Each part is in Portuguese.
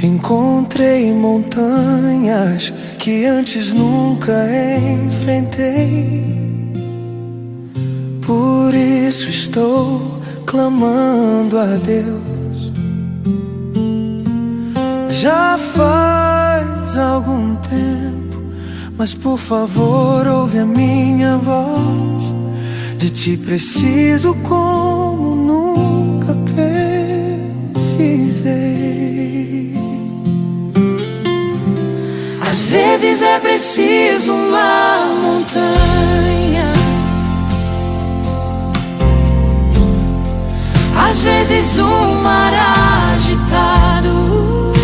Encontrei montanhas que antes nunca enfrentei. Por isso estou clamando a Deus. Já faz algum tempo, mas por favor ouve a minha voz. De ti preciso como nunca precisei. Às vezes é preciso uma montanha, às vezes um mar agitado,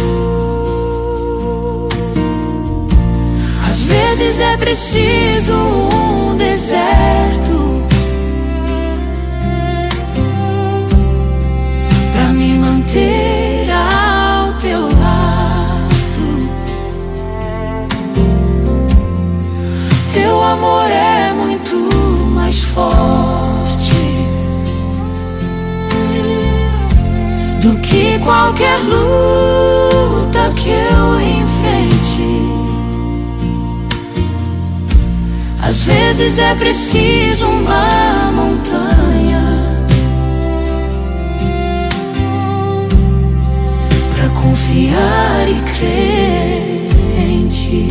às vezes é preciso um deserto pra me manter ao teu lado. Teu amor é muito mais forte do que qualquer luta que eu enfrente. Às vezes é preciso uma montanha pra confiar e crer em ti.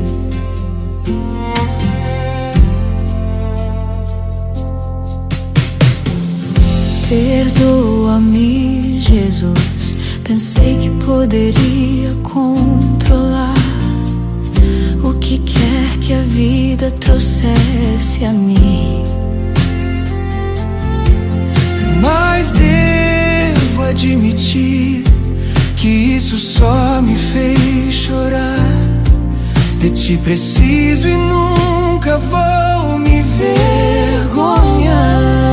Perdoa-me, Jesus. Pensei que poderia controlar o que quer que a vida trouxesse a mim. Mas devo admitir que isso só me fez chorar. De ti preciso e nunca vou me vergonhar.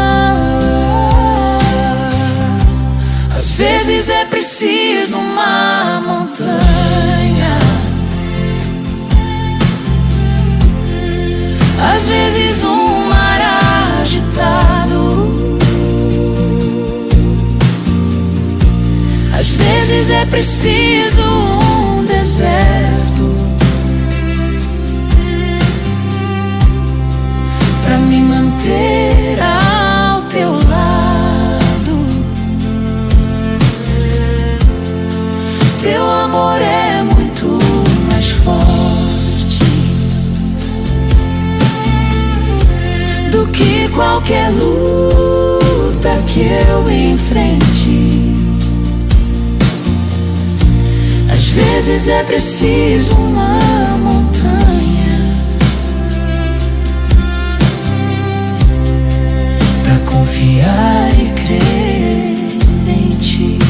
Às vezes é preciso uma montanha, às vezes um mar agitado, às vezes é preciso um deserto pra me manter ao teu lado. Teu amor é muito mais forte do que qualquer luta que eu enfrente. Às vezes é preciso uma montanha pra confiar e crer em ti.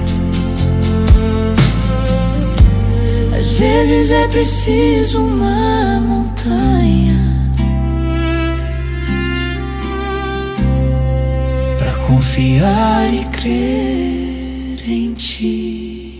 Às vezes é preciso uma montanha pra confiar e crer em ti.